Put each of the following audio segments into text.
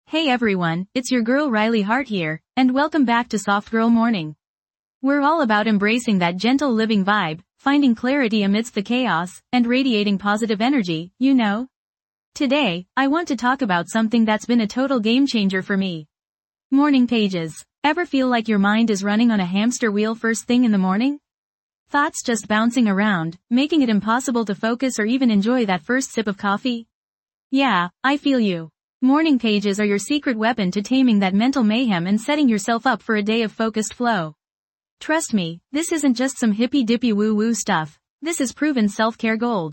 Hey everyone, it's your girl Riley Hart here, and welcome back to Soft Girl Morning. We're all about embracing that gentle living vibe, finding clarity amidst the chaos, and radiating positive energy, you know? Today, I want to talk about something that's been a total game changer for me. Morning pages. Ever feel like your mind is running on a hamster wheel first thing in the morning? Thoughts just bouncing around, making it impossible to focus or even enjoy that first sip of coffee? Yeah, I feel you. Morning pages are your secret weapon to taming that mental mayhem and setting yourself up for a day of focused flow. Trust me, this isn't just some hippy-dippy woo-woo stuff. This is proven self-care gold.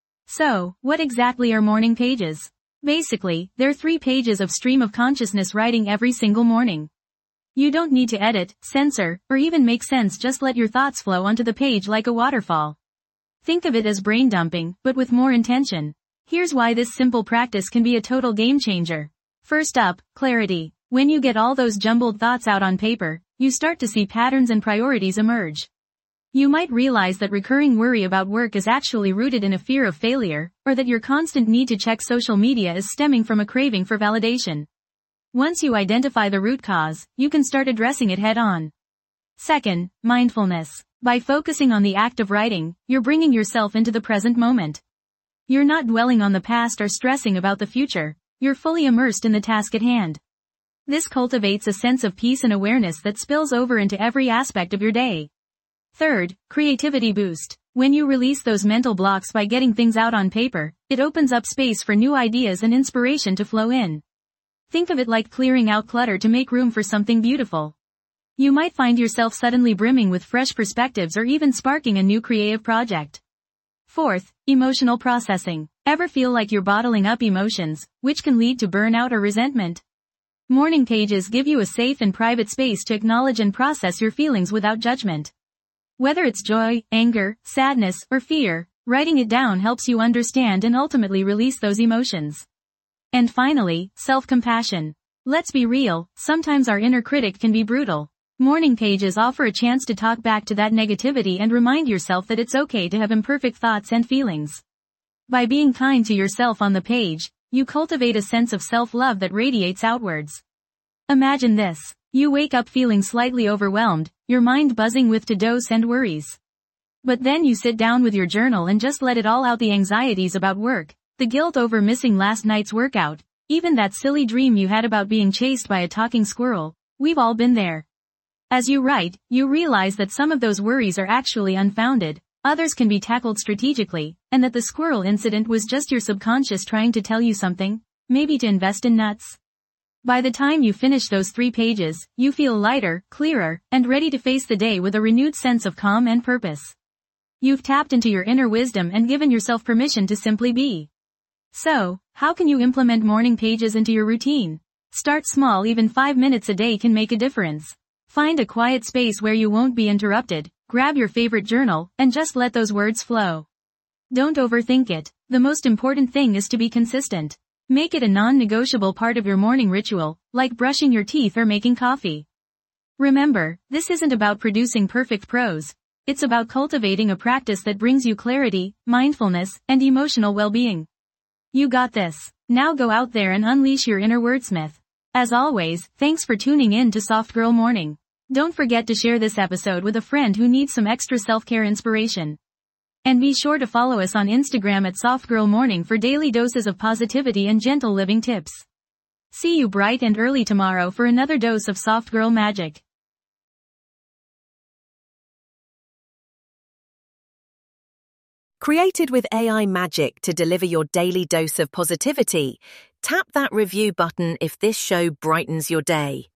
So, what exactly are morning pages? Basically, they're 3 pages of stream of consciousness writing every single morning. You don't need to edit, censor, or even make sense, just let your thoughts flow onto the page like a waterfall. Think of it as brain dumping, but with more intention. Here's why this simple practice can be a total game changer. First up, clarity. When you get all those jumbled thoughts out on paper, you start to see patterns and priorities emerge. You might realize that recurring worry about work is actually rooted in a fear of failure, or that your constant need to check social media is stemming from a craving for validation. Once you identify the root cause, you can start addressing it head on. Second, mindfulness. By focusing on the act of writing, you're bringing yourself into the present moment. You're not dwelling on the past or stressing about the future. You're fully immersed in the task at hand. This cultivates a sense of peace and awareness that spills over into every aspect of your day. Third, creativity boost. When you release those mental blocks by getting things out on paper, it opens up space for new ideas and inspiration to flow in. Think of it like clearing out clutter to make room for something beautiful. You might find yourself suddenly brimming with fresh perspectives or even sparking a new creative project. Fourth, emotional processing. Ever feel like you're bottling up emotions, which can lead to burnout or resentment? Morning pages give you a safe and private space to acknowledge and process your feelings without judgment. Whether it's joy, anger, sadness, or fear, writing it down helps you understand and ultimately release those emotions. And finally, self-compassion. Let's be real, sometimes our inner critic can be brutal. Morning pages offer a chance to talk back to that negativity and remind yourself that it's okay to have imperfect thoughts and feelings. By being kind to yourself on the page, you cultivate a sense of self-love that radiates outwards. Imagine this. You wake up feeling slightly overwhelmed, your mind buzzing with to-dos and worries. But then you sit down with your journal and just let it all out, the anxieties about work, the guilt over missing last night's workout, even that silly dream you had about being chased by a talking squirrel. We've all been there. As you write, you realize that some of those worries are actually unfounded, others can be tackled strategically, and that the squirrel incident was just your subconscious trying to tell you something, maybe to invest in nuts. By the time you finish those 3 pages, you feel lighter, clearer, and ready to face the day with a renewed sense of calm and purpose. You've tapped into your inner wisdom and given yourself permission to simply be. So, how can you implement morning pages into your routine? Start small. Even 5 minutes a day can make a difference. Find a quiet space where you won't be interrupted, grab your favorite journal, and just let those words flow. Don't overthink it. The most important thing is to be consistent. Make it a non-negotiable part of your morning ritual, like brushing your teeth or making coffee. Remember, this isn't about producing perfect prose. It's about cultivating a practice that brings you clarity, mindfulness, and emotional well-being. You got this. Now go out there and unleash your inner wordsmith. As always, thanks for tuning in to Soft Girl Morning. Don't forget to share this episode with a friend who needs some extra self-care inspiration. And be sure to follow us on Instagram at Soft Girl Morning for daily doses of positivity and gentle living tips. See you bright and early tomorrow for another dose of Soft Girl magic. Created with AI magic to deliver your daily dose of positivity, tap that review button if this show brightens your day.